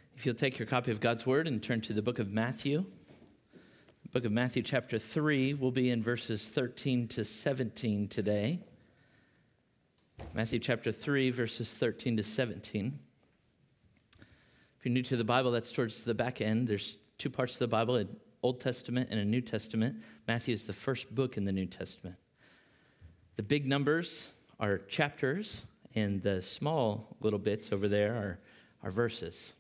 If you'll take your copy of God's Word and turn to the book of Matthew. The book of Matthew chapter 3, we'll be in verses 13 to 17 today. Matthew chapter 3, verses 13 to 17. If you're new to the Bible, that's towards the back end. There's two parts of the Bible, an Old Testament and a New Testament. Matthew is the first book in the New Testament. The big numbers are chapters, and the small little bits over there are verses.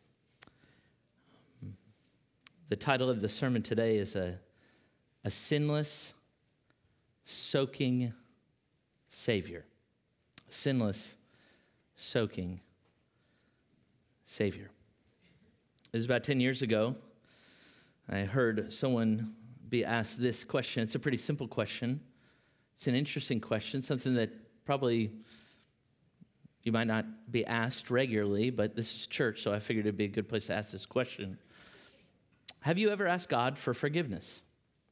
The title of the sermon today is a sinless, soaking Savior. A sinless, soaking Savior. It was about 10 years ago. I heard someone be asked this question. It's a pretty simple question. It's an interesting question, something that probably you might not be asked regularly, but this is church, so I figured it'd be a good place to ask this question. Have you ever asked God for forgiveness?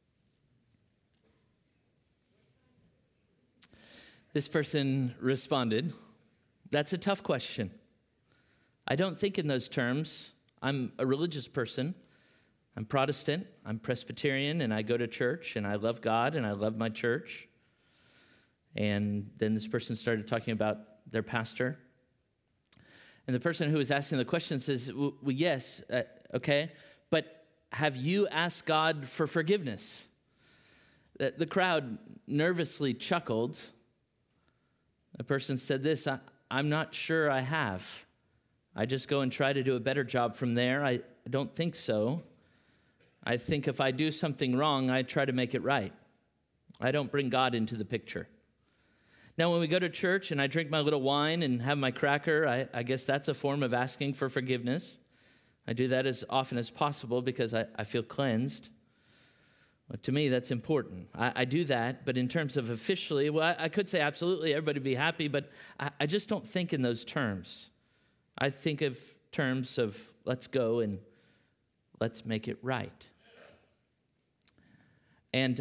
This person responded, "That's a tough question. I don't think in those terms. I'm a religious person. I'm Protestant, I'm Presbyterian, and I go to church, and I love God, and I love my church." And then this person started talking about their pastor. And the person who was asking the question says, well, yes, okay, but have you asked God for forgiveness? The crowd nervously chuckled. The person said this, I'm not sure I have. I just go and try to do a better job from there. I don't think so. I think if I do something wrong, I try to make it right. I don't bring God into the picture. Now, when we go to church and I drink my little wine and have my cracker, I guess that's a form of asking for forgiveness. I do that as often as possible because I feel cleansed. Well, to me, that's important. I do that, but in terms of officially, well, I could say absolutely, everybody be happy, but I just don't think in those terms. I think of terms of let's go and let's make it right. And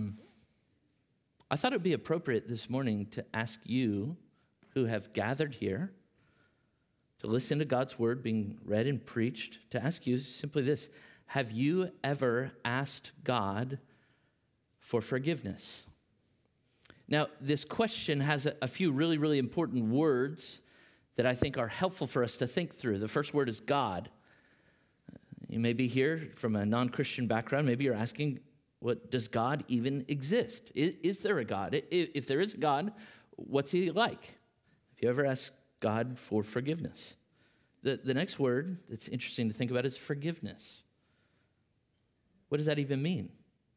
I thought it would be appropriate this morning to ask you who have gathered here to listen to God's word being read and preached, to ask you simply this: have you ever asked God for forgiveness? Now, this question has a few really, really important words that I think are helpful for us to think through. The first word is God. You may be here from a non-Christian background. Maybe you're asking, what does God even exist? Is there a God? If there is a God, what's he like? Have you ever asked God for forgiveness? The next word that's interesting to think about is forgiveness. What does that even mean?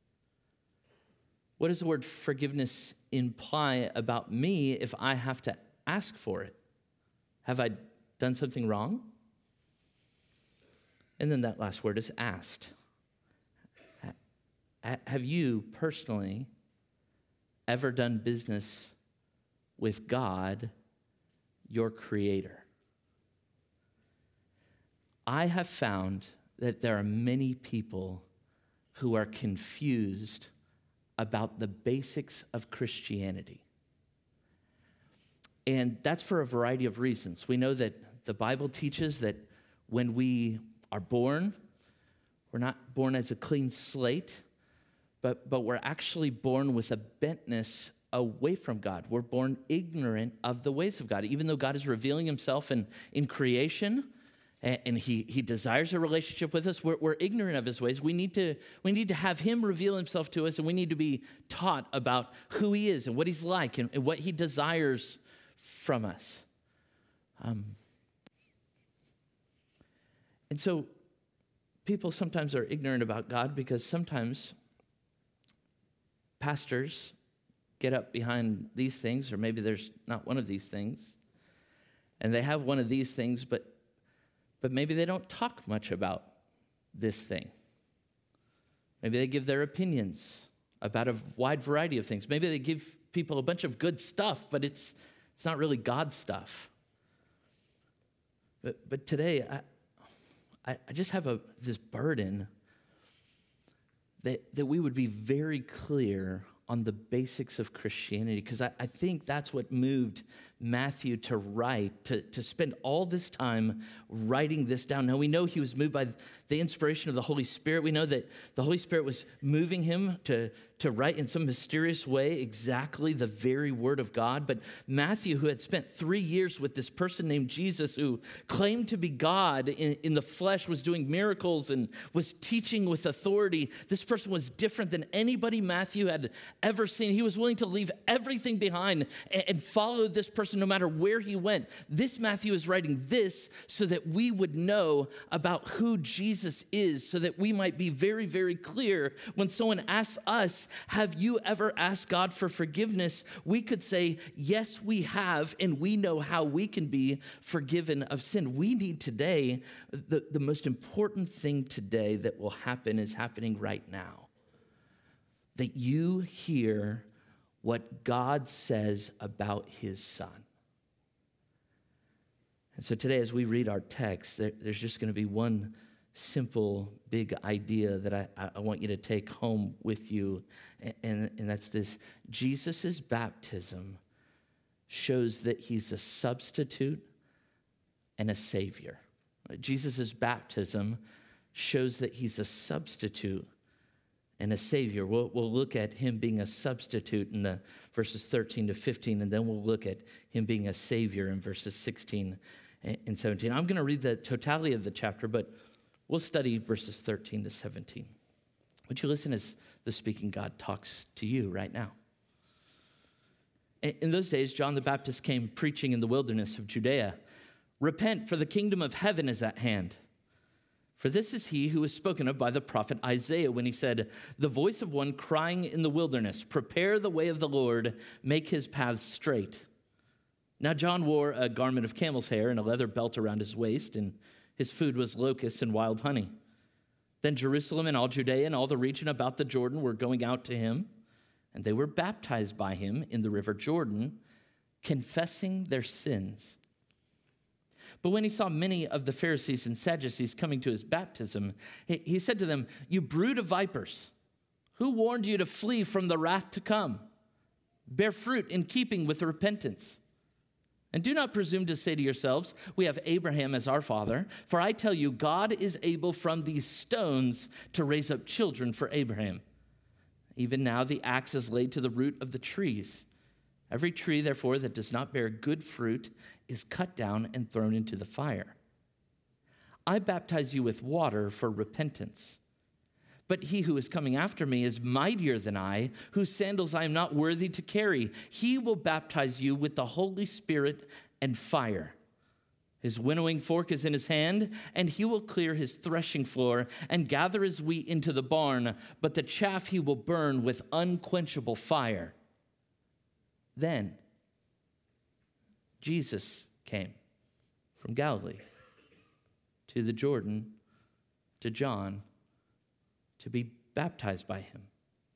What does the word forgiveness imply about me if I have to ask for it? Have I done something wrong? And then that last word is asked. Have you personally ever done business with God, your Creator? I have found that there are many people who are confused about the basics of Christianity. And that's for a variety of reasons. We know that the Bible teaches that when we are born, we're not born as a clean slate, but we're actually born with a bentness away from God. We're born ignorant of the ways of God. Even though God is revealing himself in creation, and he desires a relationship with us, we're ignorant of his ways. We need to have him reveal himself to us, and we need to be taught about who he is and what he's like and what he desires from us. And so people sometimes are ignorant about God because sometimes pastors get up behind these things, or maybe there's not one of these things, and they have one of these things, but maybe they don't talk much about this thing. Maybe they give their opinions about a wide variety of things. Maybe they give people a bunch of good stuff, but it's not really God stuff. But today, I just have this burden that we would be very clear on the basics of Christianity, because I think that's what moved Matthew to write, to spend all this time writing this down. Now, we know he was moved by the inspiration of the Holy Spirit. We know that the Holy Spirit was moving him to write in some mysterious way exactly the very word of God. But Matthew, who had spent 3 years with this person named Jesus, who claimed to be God in the flesh, was doing miracles and was teaching with authority. This person was different than anybody Matthew had ever seen. He was willing to leave everything behind and follow this person no matter where he went. This Matthew is writing this so that we would know about who Jesus is, so that we might be very, very clear when someone asks us, have you ever asked God for forgiveness? We could say, yes, we have, and we know how we can be forgiven of sin. We need today, the most important thing today that will happen is happening right now. That you hear what God says about his son. And so today, as we read our text, there's just going to be one simple, big idea that I want you to take home with you, and that's this. Jesus' baptism shows that he's a substitute and a savior. Jesus' baptism shows that he's a substitute and a savior. We'll look at him being a substitute in the verses 13 to 15, and then we'll look at him being a savior in verses 16 and 17. I'm going to read the totality of the chapter, but we'll study verses 13 to 17. Would you listen as the speaking God talks to you right now? In those days, John the Baptist came preaching in the wilderness of Judea. Repent, for the kingdom of heaven is at hand. For this is he who was spoken of by the prophet Isaiah when he said, the voice of one crying in the wilderness, prepare the way of the Lord, make his paths straight. Now John wore a garment of camel's hair and a leather belt around his waist, and his food was locusts and wild honey. Then Jerusalem and all Judea and all the region about the Jordan were going out to him, and they were baptized by him in the river Jordan, confessing their sins. But when he saw many of the Pharisees and Sadducees coming to his baptism, he said to them, you brood of vipers, who warned you to flee from the wrath to come? Bear fruit in keeping with repentance. And do not presume to say to yourselves, we have Abraham as our father, for I tell you, God is able from these stones to raise up children for Abraham. Even now the axe is laid to the root of the trees. Every tree, therefore, that does not bear good fruit is cut down and thrown into the fire. I baptize you with water for repentance. But he who is coming after me is mightier than I, whose sandals I am not worthy to carry. He will baptize you with the Holy Spirit and fire. His winnowing fork is in his hand, and he will clear his threshing floor and gather his wheat into the barn, but the chaff he will burn with unquenchable fire. Then Jesus came from Galilee to the Jordan to John to be baptized by him.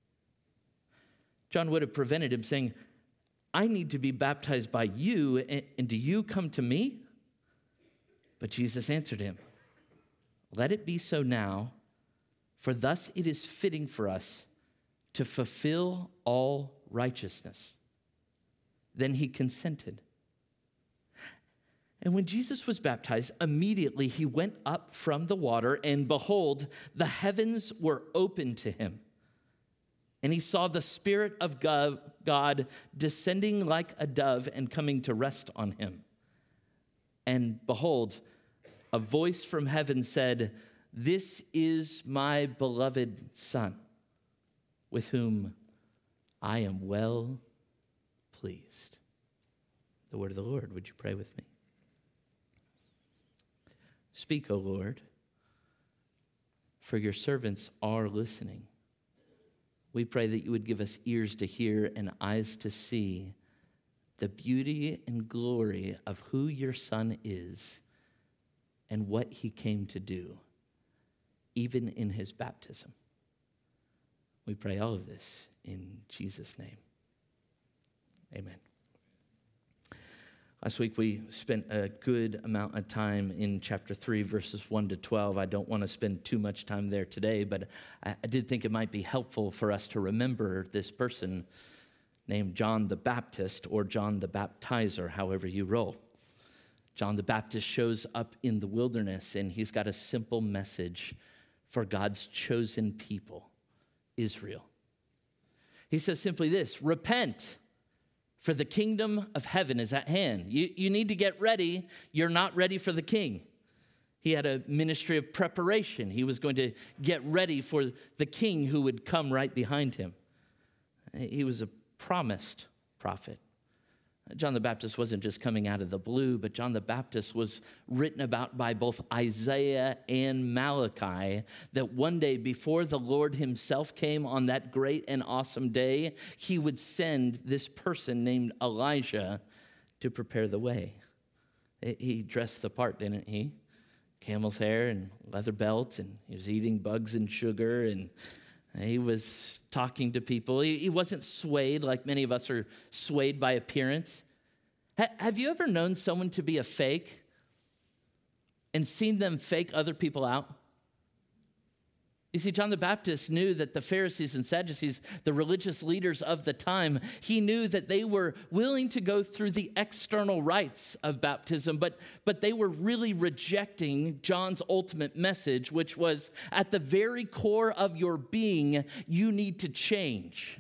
John would have prevented him saying, I need to be baptized by you, and do you come to me? But Jesus answered him, let it be so now, for thus it is fitting for us to fulfill all righteousness. Then he consented. And when Jesus was baptized, immediately he went up from the water, and behold, the heavens were opened to him. And he saw the Spirit of God descending like a dove and coming to rest on him. And behold, a voice from heaven said, this is my beloved Son, with whom I am well pleased. The word of the Lord. Would you pray with me? Speak, O Lord, for your servants are listening. We pray that you would give us ears to hear and eyes to see the beauty and glory of who your Son is and what he came to do, even in his baptism. We pray all of this in Jesus' name. Amen. Last week, we spent a good amount of time in chapter 3, verses 1 to 12. I don't want to spend too much time there today, but I did think it might be helpful for us to remember this person named John the Baptist or John the Baptizer, however you roll. John the Baptist shows up in the wilderness, and he's got a simple message for God's chosen people, Israel. He says simply this: repent, for the kingdom of heaven is at hand. You need to get ready. You're not ready for the king. He had a ministry of preparation. He was going to get ready for the king who would come right behind him. He was a promised prophet. John the Baptist wasn't just coming out of the blue, but John the Baptist was written about by both Isaiah and Malachi, that one day before the Lord himself came on that great and awesome day, he would send this person named Elijah to prepare the way. He dressed the part, didn't he? Camel's hair and leather belt, and he was eating bugs and sugar, and he was talking to people. He wasn't swayed like many of us are swayed by appearance. Have you ever known someone to be a fake and seen them fake other people out? You see, John the Baptist knew that the Pharisees and Sadducees, the religious leaders of the time, he knew that they were willing to go through the external rites of baptism, but they were really rejecting John's ultimate message, which was at the very core of your being, you need to change.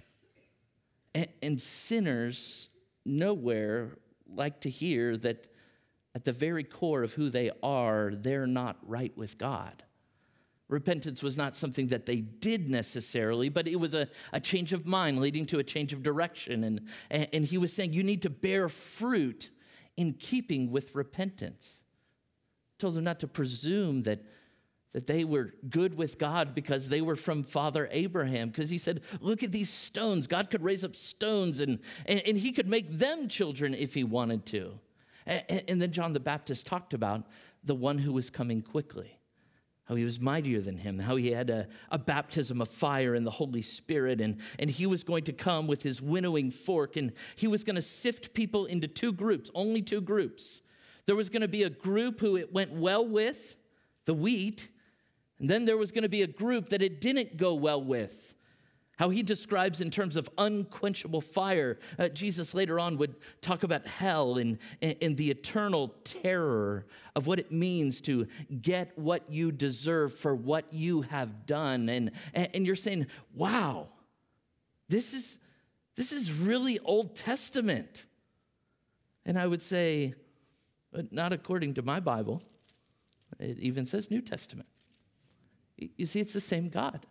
And sinners nowhere like to hear that at the very core of who they are, they're not right with God. Repentance was not something that they did necessarily, but it was a change of mind leading to a change of direction. And he was saying, you need to bear fruit in keeping with repentance. Told them not to presume that they were good with God because they were from Father Abraham. Because he said, look at these stones. God could raise up stones and he could make them children if he wanted to. And then John the Baptist talked about the one who was coming quickly. How he was mightier than him, how he had a baptism of fire in the Holy Spirit, and he was going to come with his winnowing fork, and he was going to sift people into two groups, only two groups. There was going to be a group who it went well with, the wheat, and then there was going to be a group that it didn't go well with. How he describes in terms of unquenchable fire. Jesus later on would talk about hell and the eternal terror of what it means to get what you deserve for what you have done. And you're saying, wow, this is really Old Testament. And I would say, not according to my Bible. It even says New Testament. You see, it's the same God.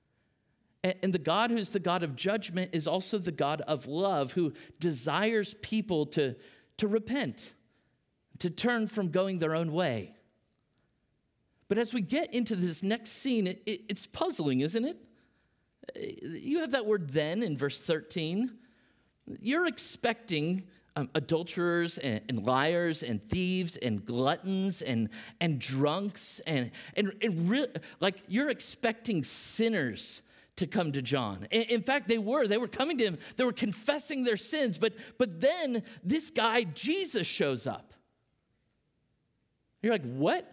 And the God who's the God of judgment is also the God of love, who desires people to repent, to turn from going their own way. But as we get into this next scene, it's puzzling, isn't it? You have that word then in verse 13. You're expecting adulterers and liars and thieves and gluttons and drunks and like you're expecting sinners to come to John. In fact, they were coming to him. They were confessing their sins. But then this guy, Jesus, shows up. You're like, what?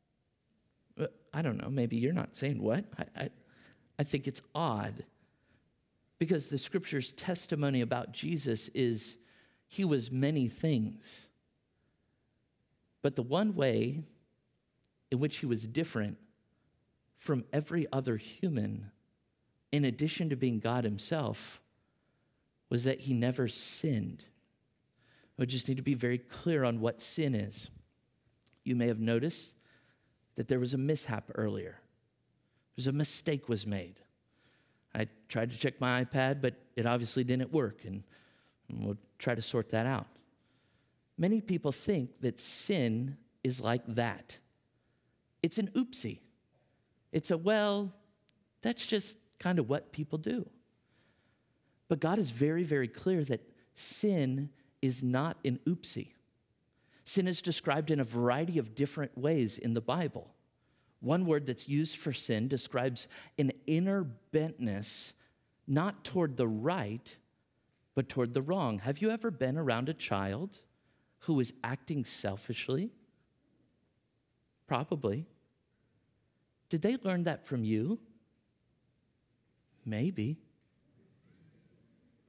I don't know. Maybe you're not saying what. I think it's odd because the scripture's testimony about Jesus is he was many things. But the one way in which he was different from every other human, in addition to being God himself, was that he never sinned. We just need to be very clear on what sin is. You may have noticed that there was a mishap earlier. There's a mistake was made. I tried to check my iPad, but it obviously didn't work, and we'll try to sort that out. Many people think that sin is like that. It's an oopsie. It's a, well, that's just kind of what people do. But God is very, very clear that sin is not an oopsie. Sin is described in a variety of different ways in the Bible. One word that's used for sin describes an inner bentness, not toward the right, but toward the wrong. Have you ever been around a child who is acting selfishly? Probably. Did they learn that from you? Maybe.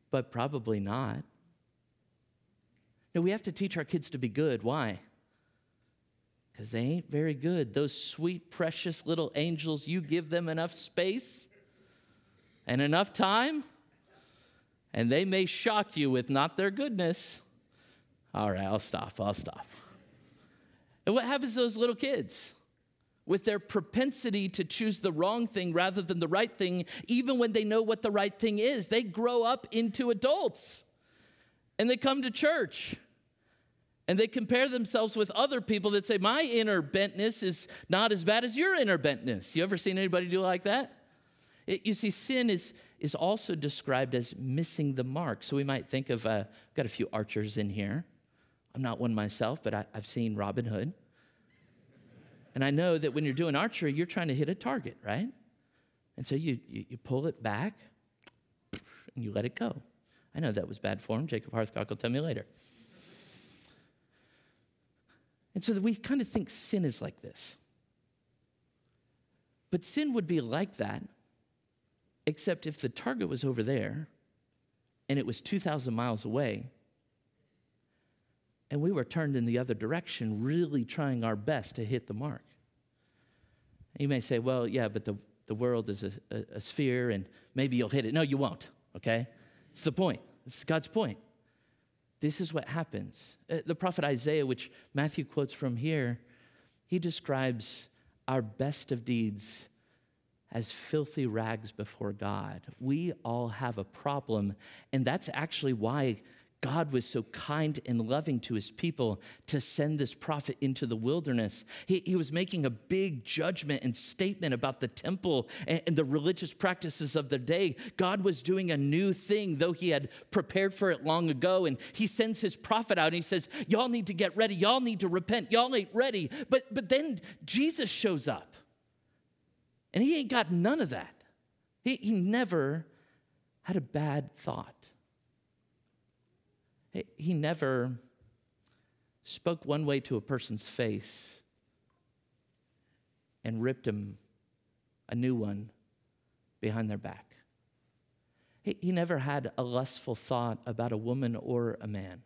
but probably not. No, we have to teach our kids to be good. Why? Because they ain't very good. Those sweet, precious little angels, you give them enough space and enough time, and they may shock you with not their goodness. All right, I'll stop. And what happens to those little kids? With their propensity to choose the wrong thing rather than the right thing, even when they know what the right thing is, they grow up into adults. And they come to church. And they compare themselves with other people that say, my inner bentness is not as bad as your inner bentness. You ever seen anybody do like that? You see, sin is also described as missing the mark. So we might think of, got a few archers in here. I'm not one myself, but I've seen Robin Hood. And I know that when you're doing archery, you're trying to hit a target, right? And so you pull it back, and you let it go. I know that was bad form. Jacob Harthcock will tell me later. And so we kind of think sin is like this. But sin would be like that, except if the target was over there, and it was 2,000 miles away, and we were turned in the other direction, really trying our best to hit the mark. You may say, well, yeah, but the world is a sphere, and maybe you'll hit it. No, you won't, okay? It's the point. It's God's point. This is what happens. The prophet Isaiah, which Matthew quotes from here, he describes our best of deeds as filthy rags before God. We all have a problem, and that's actually why God was so kind and loving to his people to send this prophet into the wilderness. He was making a big judgment and statement about the temple and the religious practices of the day. God was doing a new thing, though he had prepared for it long ago. And he sends his prophet out and he says, y'all need to get ready. Y'all need to repent. Y'all ain't ready. But then Jesus shows up. And he ain't got none of that. He never had a bad thought. He never spoke one way to a person's face and ripped him a new one behind their back. He never had a lustful thought about a woman or a man.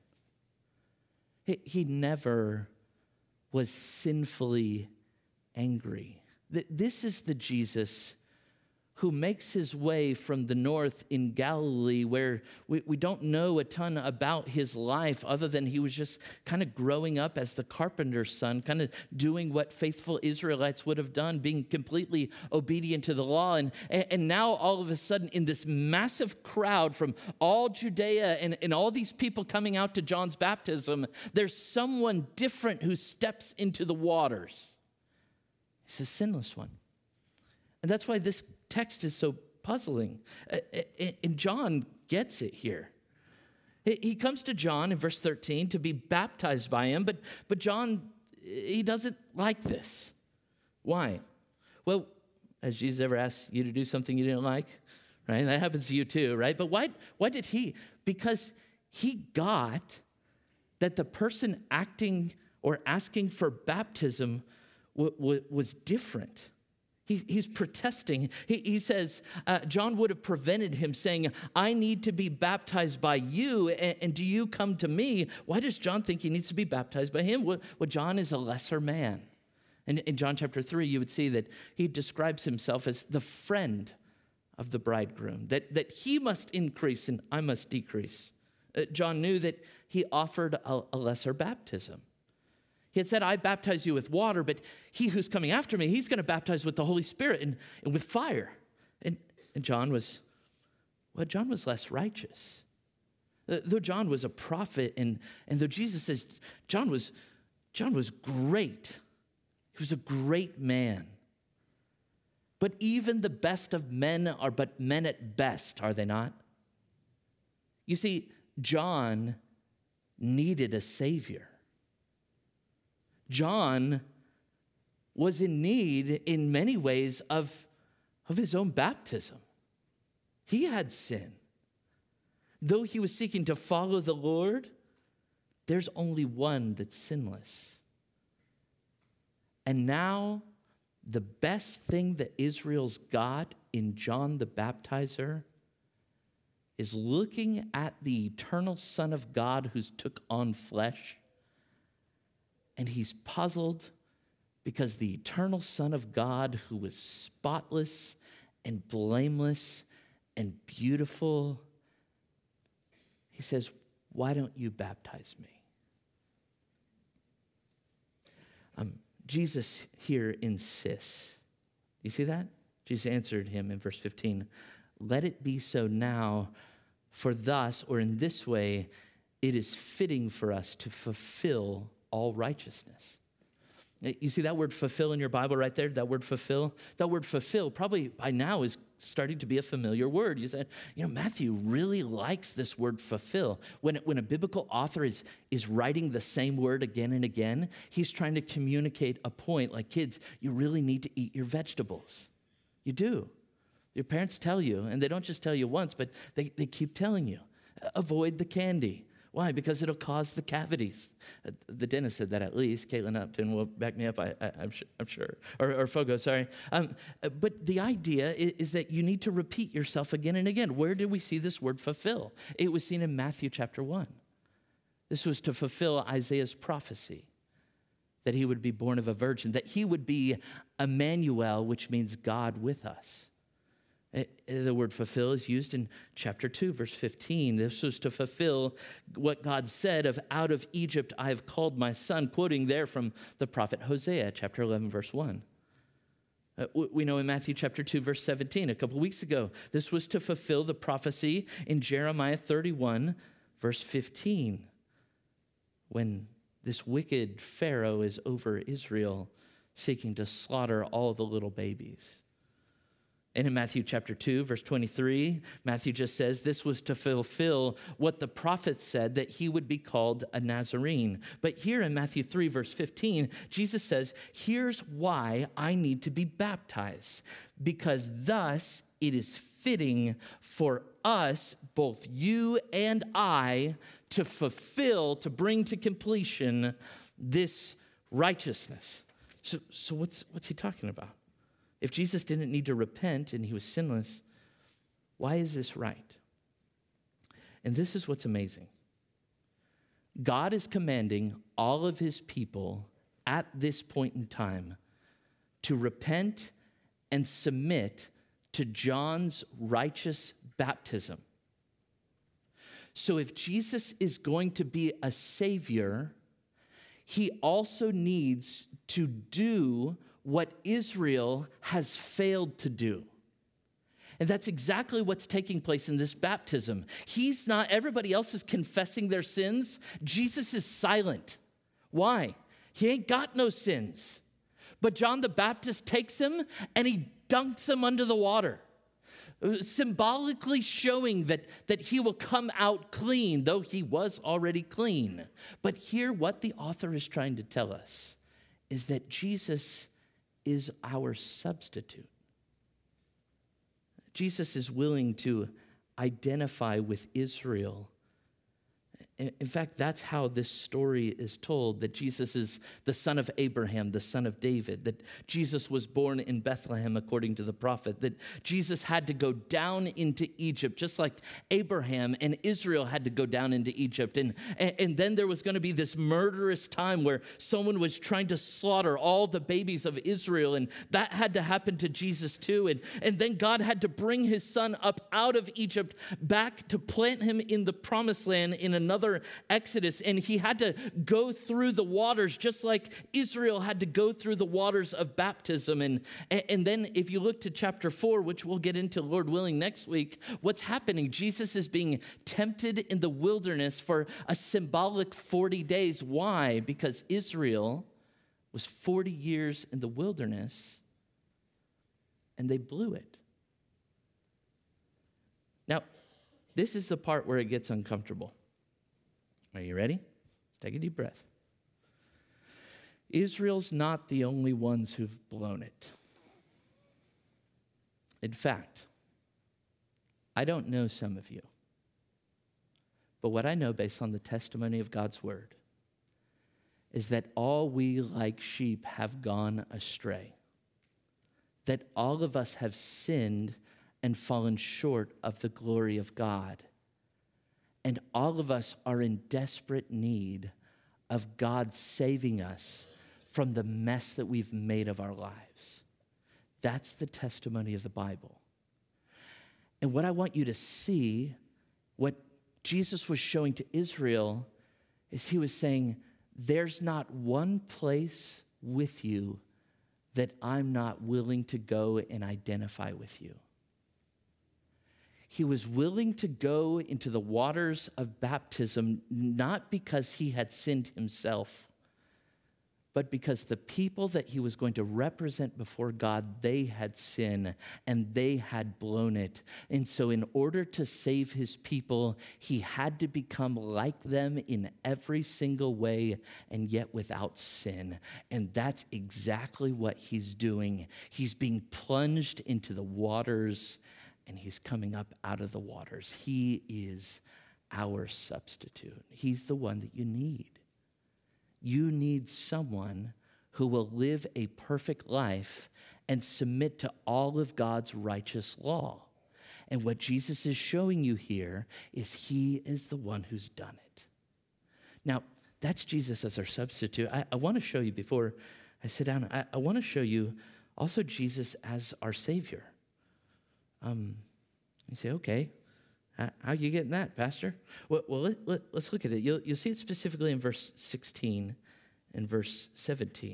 He never was sinfully angry. This is the Jesus who makes his way from the north in Galilee, where we don't know a ton about his life other than he was just kind of growing up as the carpenter's son, kind of doing what faithful Israelites would have done, being completely obedient to the law. And now all of a sudden in this massive crowd from all Judea and all these people coming out to John's baptism, there's someone different who steps into the waters. He's a sinless one. And that's why this text is so puzzling. And John gets it here. He comes to John in verse 13 to be baptized by him, but John, he doesn't like this. Why? Well, has Jesus ever asked you to do something you didn't like? Right? That happens to you too, right? But why did he? Because he got that the person acting or asking for baptism was different. He's protesting. He says, John would have prevented him saying, I need to be baptized by you, and do you come to me? Why does John think he needs to be baptized by him? Well, John is a lesser man. And in John chapter 3, you would see that he describes himself as the friend of the bridegroom, that he must increase and I must decrease. John knew that he offered a lesser baptism. He had said, I baptize you with water, but he who's coming after me, he's going to baptize with the Holy Spirit and with fire. And John was less righteous. Though John was a prophet, and though Jesus says John was great. He was a great man. But even the best of men are but men at best, are they not? You see, John needed a Savior. John was in need in many ways of his own baptism. He had sin. Though he was seeking to follow the Lord, there's only one that's sinless. And now the best thing that Israel's got in John the Baptizer is looking at the eternal Son of God who's took on flesh, and he's puzzled because the eternal Son of God, who was spotless and blameless and beautiful, he says, why don't you baptize me? Jesus here insists. You see that? Jesus answered him in verse 15, let it be so now, for thus, or in this way, it is fitting for us to fulfill all righteousness. You see that word fulfill in your Bible right there? That word fulfill? That word fulfill probably by now is starting to be a familiar word. You said, Matthew really likes this word fulfill. When a biblical author is writing the same word again and again, he's trying to communicate a point like, kids, you really need to eat your vegetables. You do. Your parents tell you, and they don't just tell you once, but they keep telling you. Avoid the candy. Why? Because it'll cause the cavities. The dentist said that at least. Caitlin Upton will back me up, I'm sure. Or Fogo, sorry. But the idea is that you need to repeat yourself again and again. Where did we see this word fulfill? It was seen in Matthew chapter 1. This was to fulfill Isaiah's prophecy that he would be born of a virgin, that he would be Emmanuel, which means God with us. The word fulfill is used in chapter 2, verse 15. This was to fulfill what God said of out of Egypt I have called my son, quoting there from the prophet Hosea, chapter 11, verse 1. We know in Matthew chapter 2, verse 17, a couple weeks ago, this was to fulfill the prophecy in Jeremiah 31, verse 15, when this wicked Pharaoh is over Israel, seeking to slaughter all the little babies. And in Matthew chapter 2, verse 23, Matthew just says this was to fulfill what the prophets said, that he would be called a Nazarene. But here in Matthew 3, verse 15, Jesus says, here's why I need to be baptized, because thus it is fitting for us, both you and I, to fulfill, to bring to completion this righteousness. So what's he talking about? If Jesus didn't need to repent and he was sinless, why is this right? And this is what's amazing. God is commanding all of his people at this point in time to repent and submit to John's righteous baptism. So if Jesus is going to be a savior, he also needs to do what Israel has failed to do. And that's exactly what's taking place in this baptism. Everybody else is confessing their sins. Jesus is silent. Why? He ain't got no sins. But John the Baptist takes him and he dunks him under the water, symbolically showing that he will come out clean, though he was already clean. But here, what the author is trying to tell us is that Jesus is our substitute. Jesus is willing to identify with Israel. In fact, that's how this story is told, that Jesus is the son of Abraham, the son of David, that Jesus was born in Bethlehem according to the prophet, that Jesus had to go down into Egypt, just like Abraham and Israel had to go down into Egypt. And then there was going to be this murderous time where someone was trying to slaughter all the babies of Israel, and that had to happen to Jesus too. And then God had to bring his son up out of Egypt back to plant him in the promised land in another Exodus, and he had to go through the waters just like Israel had to go through the waters of baptism. And then if you look to chapter 4, which we'll get into, Lord willing, next week, what's happening? Jesus is being tempted in the wilderness for a symbolic 40 days. Why? Because Israel was 40 years in the wilderness, and they blew it. Now, this is the part where it gets uncomfortable. Are you ready? Take a deep breath. Israel's not the only ones who've blown it. In fact, I don't know some of you, but what I know based on the testimony of God's word is that all we like sheep have gone astray, that all of us have sinned and fallen short of the glory of God. And all of us are in desperate need of God saving us from the mess that we've made of our lives. That's the testimony of the Bible. And what I want you to see, what Jesus was showing to Israel, is he was saying, there's not one place with you that I'm not willing to go and identify with you. He was willing to go into the waters of baptism, not because he had sinned himself, but because the people that he was going to represent before God, they had sinned and they had blown it. And so in order to save his people, he had to become like them in every single way and yet without sin. And that's exactly what he's doing. He's being plunged into the waters and he's coming up out of the waters. He is our substitute. He's the one that you need. You need someone who will live a perfect life and submit to all of God's righteous law. And what Jesus is showing you here is he is the one who's done it. Now, that's Jesus as our substitute. I want to show you, before I sit down, I want to show you also Jesus as our Savior. You say, okay, how are you getting that, Pastor? Well, let's look at it. You'll see it specifically in verse 16 and verse 17.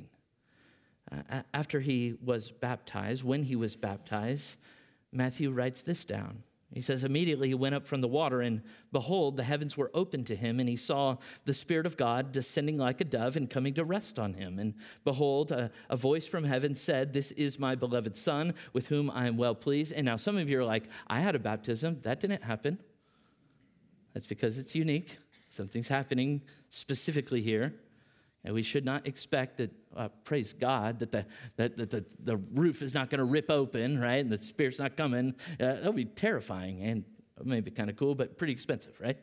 After he was baptized, when he was baptized, Matthew writes this down. He says, immediately he went up from the water, and behold, the heavens were opened to him, and he saw the Spirit of God descending like a dove and coming to rest on him. And behold, a voice from heaven said, this is my beloved Son, with whom I am well pleased. And now some of you are like, I had a baptism. That didn't happen. That's because it's unique. Something's happening specifically here. And we should not expect that, praise God, that the roof is not going to rip open, right? And the Spirit's not coming. That would be terrifying and maybe kind of cool, but pretty expensive, right?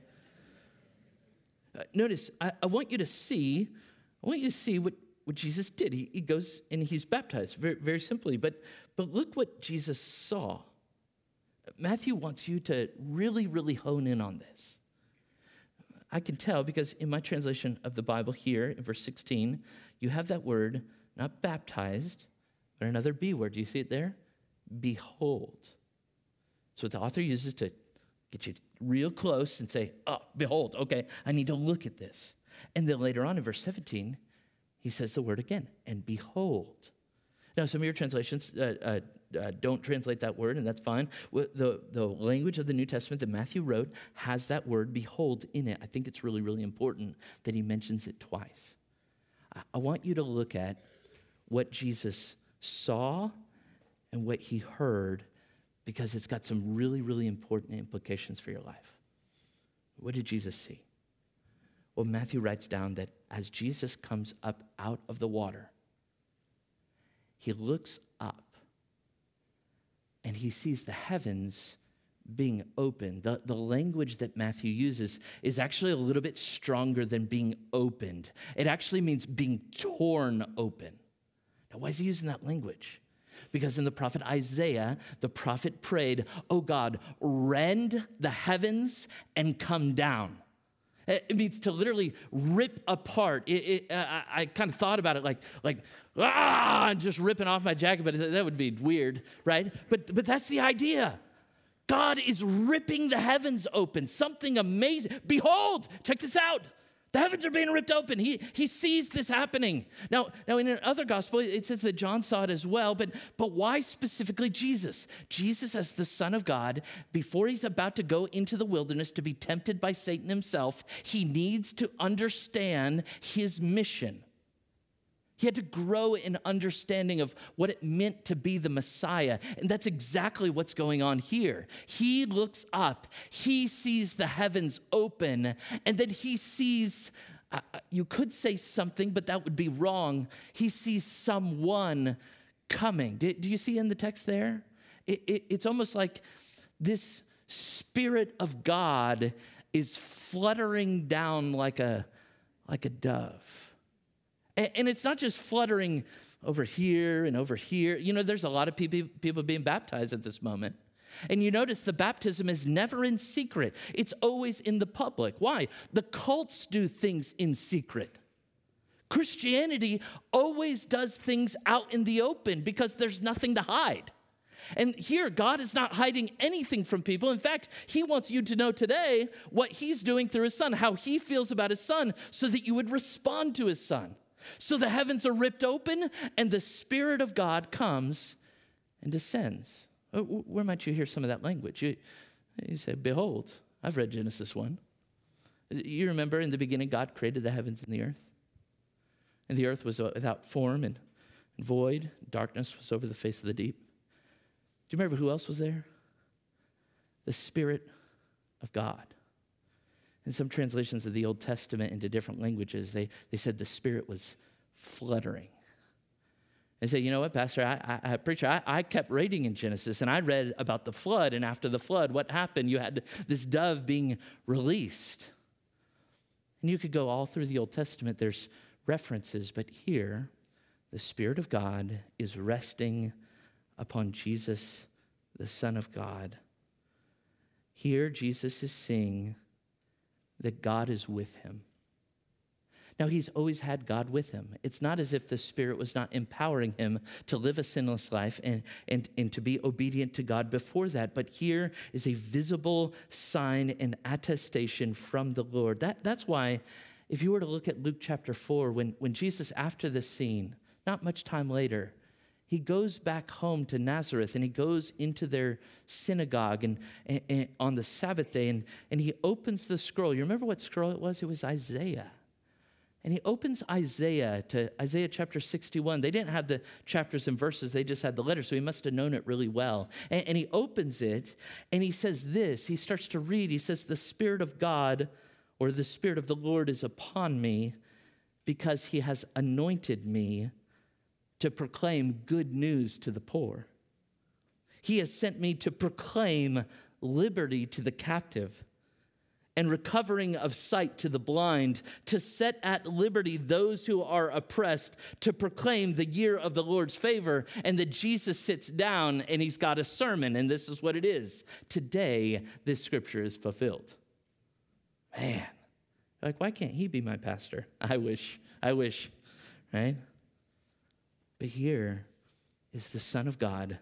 Notice, I want you to see what Jesus did. He goes and he's baptized, very, very simply. But look what Jesus saw. Matthew wants you to really, really hone in on this. I can tell because in my translation of the Bible here in verse 16, you have that word, not baptized, but another B word. Do you see it there? Behold. So what the author uses to get you real close and say, oh, behold, okay, I need to look at this. And then later on in verse 17, he says the word again, and behold. Now, some of your translations don't translate that word, and that's fine. The language of the New Testament that Matthew wrote has that word behold in it. I think it's really, really important that he mentions it twice. I want you to look at what Jesus saw and what he heard, because it's got some really, really important implications for your life. What did Jesus see? Well, Matthew writes down that as Jesus comes up out of the water, he looks up and he sees the heavens being opened. The language that Matthew uses is actually a little bit stronger than being opened. It actually means being torn open. Now, why is he using that language? Because in the prophet Isaiah, the prophet prayed, oh God, rend the heavens and come down. It means to literally rip apart. I kind of thought about it like and just ripping off my jacket, but that would be weird, right? But that's the idea. God is ripping the heavens open, something amazing. Behold, check this out. The heavens are being ripped open. He sees this happening. Now in another gospel, it says that John saw it as well, but why specifically Jesus? Jesus, as the Son of God, before he's about to go into the wilderness to be tempted by Satan himself, he needs to understand his mission. He had to grow in understanding of what it meant to be the Messiah. And that's exactly what's going on here. He looks up, he sees the heavens open, and then he sees, you could say something, but that would be wrong. He sees someone coming. Do you see in the text there? It's almost like this Spirit of God is fluttering down like a dove. And it's not just fluttering over here and over here. You know, there's a lot of people being baptized at this moment. And you notice the baptism is never in secret. It's always in the public. Why? The cults do things in secret. Christianity always does things out in the open because there's nothing to hide. And here, God is not hiding anything from people. In fact, he wants you to know today what he's doing through his son, how he feels about his son, so that you would respond to his son. So the heavens are ripped open and the Spirit of God comes and descends. Where might you hear some of that language? You say, behold, I've read Genesis 1. You remember in the beginning, God created the heavens and the earth. And the earth was without form and void. Darkness was over the face of the deep. Do you remember who else was there? The Spirit of God. In some translations of the Old Testament into different languages, they said the Spirit was fluttering. And say, you know what, Pastor, I kept reading in Genesis, and I read about the flood, and after the flood, what happened? You had this dove being released. And you could go all through the Old Testament. There's references, but here, the Spirit of God is resting upon Jesus, the Son of God. Here, Jesus is saying that God is with him. Now, he's always had God with him. It's not as if the Spirit was not empowering him to live a sinless life and to be obedient to God before that. But here is a visible sign and attestation from the Lord. That's why, if you were to look at Luke chapter 4, when Jesus, after this scene, not much time later, he goes back home to Nazareth, and he goes into their synagogue and on the Sabbath day, and he opens the scroll. You remember what scroll it was? It was Isaiah. And he opens Isaiah to Isaiah chapter 61. They didn't have the chapters and verses. They just had the letters, so he must have known it really well. And he opens it, and he says this. He starts to read. He says, the Spirit of God, or the Spirit of the Lord, is upon me because he has anointed me to proclaim good news to the poor. He has sent me to proclaim liberty to the captive and recovering of sight to the blind, to set at liberty those who are oppressed, to proclaim the year of the Lord's favor. And that Jesus sits down and he's got a sermon, and this is what it is. Today, this scripture is fulfilled. Man, like, why can't he be my pastor? I wish, right? But here is the Son of God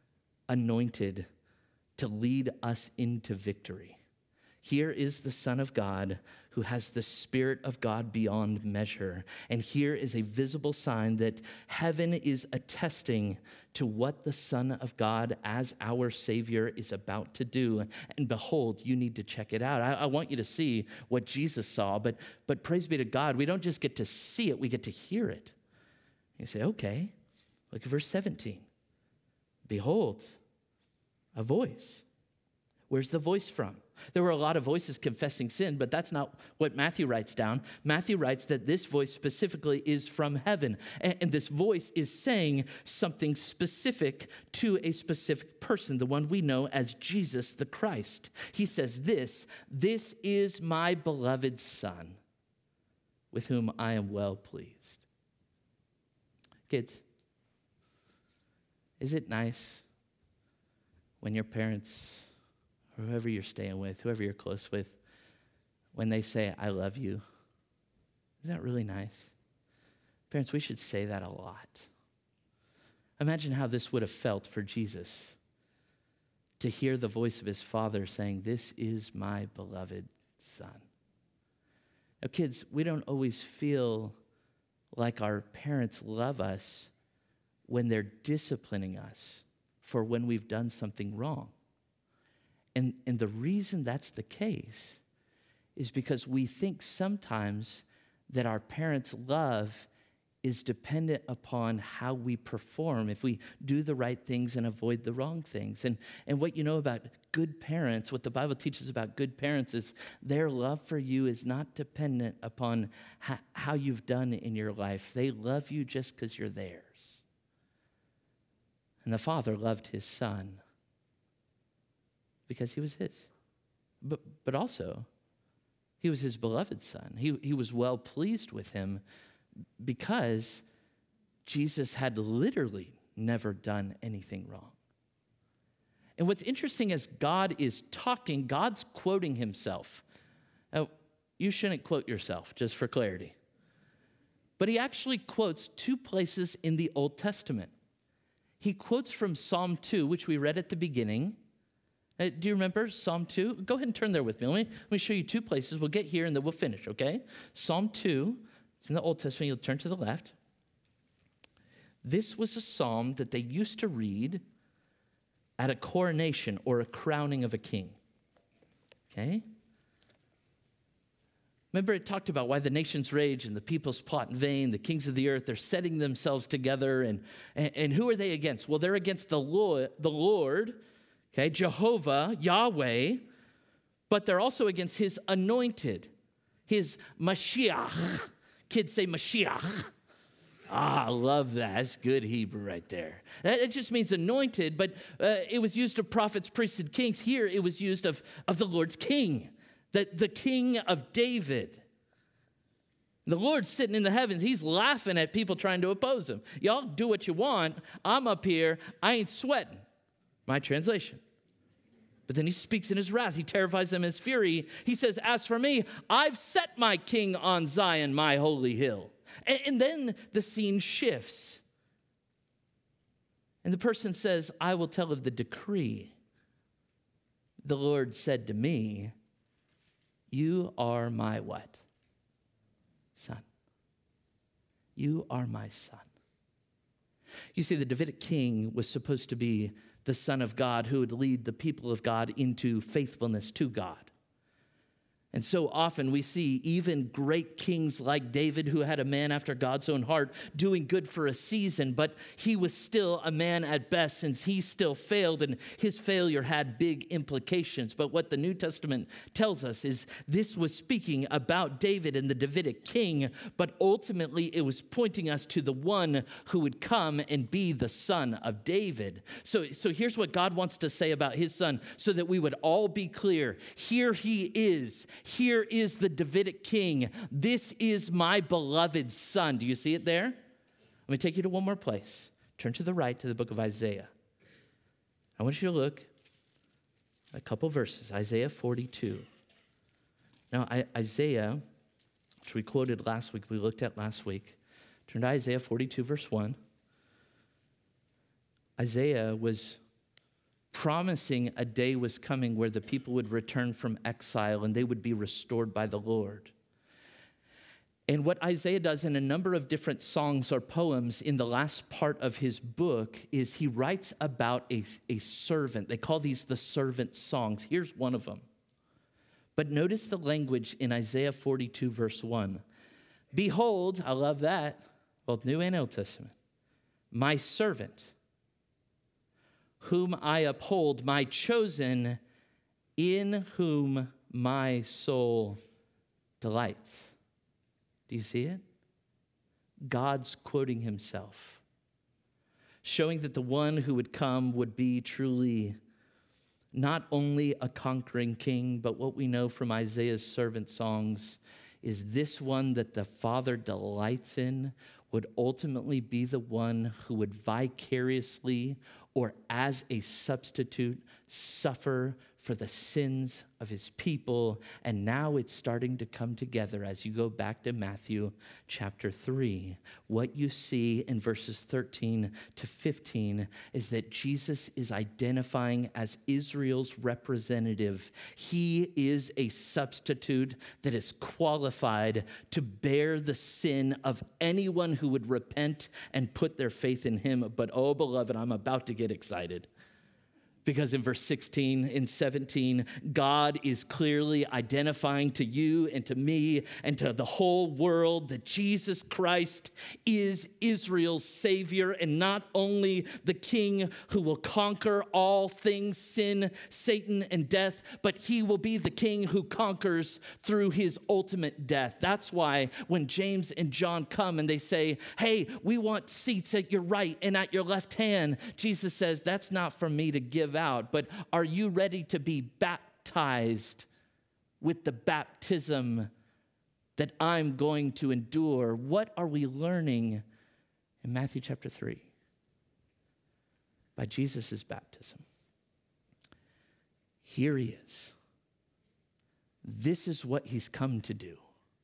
anointed to lead us into victory. Here is the Son of God who has the Spirit of God beyond measure. And here is a visible sign that heaven is attesting to what the Son of God as our Savior is about to do. And behold, you need to check it out. I want you to see what Jesus saw, but praise be to God, we don't just get to see it, we get to hear it. You say, okay, look at verse 17. Behold, a voice. Where's the voice from? There were a lot of voices confessing sin, but that's not what Matthew writes down. Matthew writes that this voice specifically is from heaven. And this voice is saying something specific to a specific person, the one we know as Jesus the Christ. He says this is my beloved Son, with whom I am well pleased. Kids, is it nice when your parents, or whoever you're staying with, whoever you're close with, when they say, I love you? Isn't that really nice? Parents, we should say that a lot. Imagine how this would have felt for Jesus to hear the voice of his Father saying, this is my beloved Son. Now, kids, we don't always feel like our parents love us when they're disciplining us for when we've done something wrong. And the reason that's the case is because we think sometimes that our parents' love is dependent upon how we perform, if we do the right things and avoid the wrong things. And what you know about good parents, what the Bible teaches about good parents, is their love for you is not dependent upon how you've done in your life. They love you just because you're theirs. And the Father loved his Son because he was his. But also, he was his beloved Son. He was well pleased with him because Jesus had literally never done anything wrong. And what's interesting is God is talking, God's quoting himself. Now, you shouldn't quote yourself, just for clarity. But he actually quotes two places in the Old Testament. He quotes from Psalm 2, which we read at the beginning. Do you remember Psalm 2? Go ahead and turn there with me. Let me show you two places. We'll get here and then we'll finish, okay? Psalm 2, it's in the Old Testament. You'll turn to the left. This was a psalm that they used to read at a coronation or a crowning of a king, okay? Remember, it talked about why the nations rage and the peoples plot in vain. The kings of the earth, they're setting themselves together. And who are they against? Well, they're against the Lord, okay, Jehovah, Yahweh, but they're also against his anointed, his Mashiach. Kids say Mashiach. I love that. That's good Hebrew right there. It just means anointed, but it was used of prophets, priests, and kings. Here, it was used of the Lord's king. The king of David. The Lord's sitting in the heavens. He's laughing at people trying to oppose him. Y'all do what you want. I'm up here. I ain't sweating. My translation. But then he speaks in his wrath. He terrifies them in his fury. He says, as for me, I've set my king on Zion, my holy hill. And then the scene shifts. And the person says, I will tell of the decree. The Lord said to me, you are my what? Son. You are my son. You see, the Davidic king was supposed to be the Son of God who would lead the people of God into faithfulness to God. And so often we see even great kings like David, who had a man after God's own heart, doing good for a season, but he was still a man at best since he still failed, and his failure had big implications. But what the New Testament tells us is this was speaking about David and the Davidic king, but ultimately it was pointing us to the one who would come and be the son of David. So here's what God wants to say about his son so that we would all be clear. Here he is. Here is the Davidic king. This is my beloved son. Do you see it there? Let me take you to one more place. Turn to the right to the book of Isaiah. I want you to look at a couple verses. Isaiah 42. Now, Isaiah, which we quoted last week, we looked at last week. Turn to Isaiah 42, verse 1. Isaiah was promising a day was coming where the people would return from exile and they would be restored by the Lord. And what Isaiah does in a number of different songs or poems in the last part of his book is he writes about a servant. They call these the servant songs. Here's one of them. But notice the language in Isaiah 42, verse 1. Behold, I love that, both New and Old Testament, my servant, whom I uphold, my chosen, in whom my soul delights. Do you see it? God's quoting himself, showing that the one who would come would be truly not only a conquering king, but what we know from Isaiah's servant songs is this one that the Father delights in would ultimately be the one who would vicariously or as a substitute suffer for the sins of his people. And now it's starting to come together as you go back to Matthew chapter 3. What you see in verses 13 to 15 is that Jesus is identifying as Israel's representative. He is a substitute that is qualified to bear the sin of anyone who would repent and put their faith in him. But oh, beloved, I'm about to get excited. Because in verse 16 and 17, God is clearly identifying to you and to me and to the whole world that Jesus Christ is Israel's Savior, and not only the King who will conquer all things, sin, Satan, and death, but he will be the King who conquers through his ultimate death. That's why when James and John come and they say, hey, we want seats at your right and at your left hand, Jesus says, that's not for me to give out, but are you ready to be baptized with the baptism that I'm going to endure? What are we learning in Matthew chapter 3? By Jesus' baptism, Here he is. This is what he's come to do.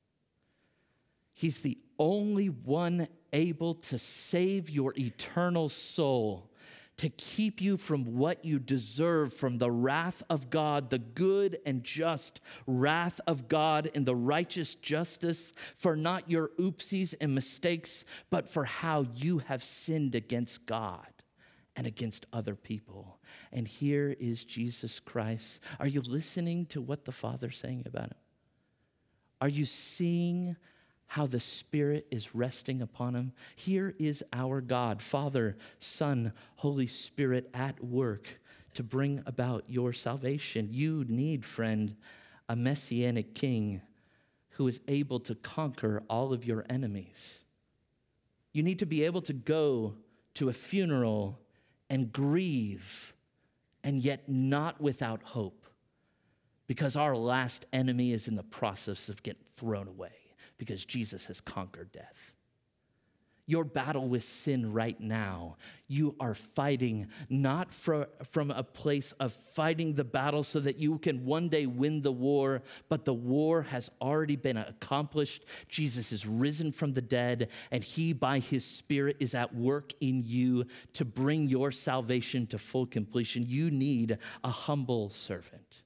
He's the only one able to save your eternal soul, to keep you from what you deserve, from the wrath of God, the good and just wrath of God and the righteous justice, for not your oopsies and mistakes, but for how you have sinned against God and against other people. And here is Jesus Christ. Are you listening to what the Father's saying about him? Are you seeing how the Spirit is resting upon him? Here is our God, Father, Son, Holy Spirit at work to bring about your salvation. You need, friend, a messianic king who is able to conquer all of your enemies. You need to be able to go to a funeral and grieve, and yet not without hope, because our last enemy is in the process of getting thrown away, because Jesus has conquered death. Your battle with sin right now, you are fighting not from a place of fighting the battle so that you can one day win the war, but the war has already been accomplished. Jesus is risen from the dead, and he, by his Spirit, is at work in you to bring your salvation to full completion. You need a humble servant,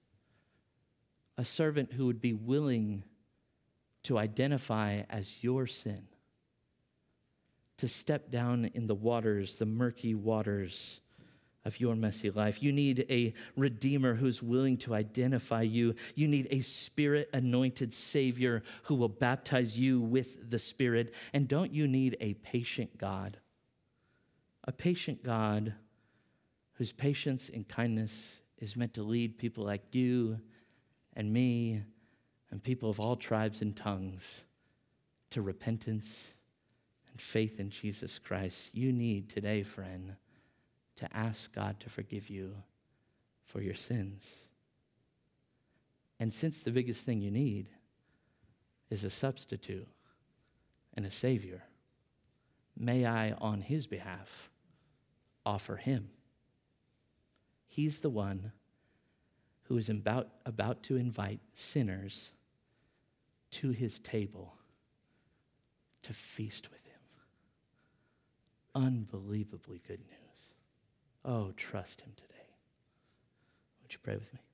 a servant who would be willing to identify as your sin, to step down in the waters, the murky waters of your messy life. You need a Redeemer who's willing to identify you. You need a Spirit-anointed Savior who will baptize you with the Spirit. And don't you need a patient God? A patient God whose patience and kindness is meant to lead people like you and me and people of all tribes and tongues to repentance and faith in Jesus Christ. You need today, friend, to ask God to forgive you for your sins. And since the biggest thing you need is a substitute and a Savior, may I, on his behalf, offer him. He's the one who is about to invite sinners to his table to feast with him. Unbelievably good news. Oh, trust him today. Would you pray with me?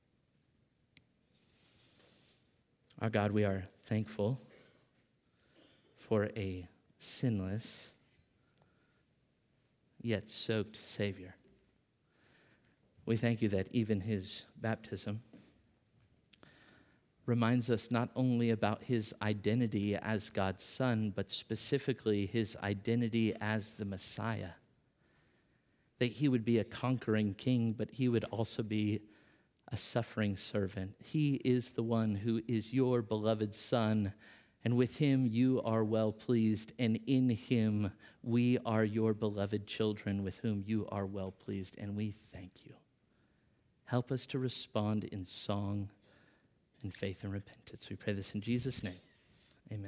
Our God, we are thankful for a sinless yet soaked Savior. We thank you that even his baptism reminds us not only about his identity as God's Son, but specifically his identity as the Messiah. That he would be a conquering king, but he would also be a suffering servant. He is the one who is your beloved Son, and with him you are well pleased, and in him we are your beloved children with whom you are well pleased, and we thank you. Help us to respond in song and faith and repentance. We pray this in Jesus' name.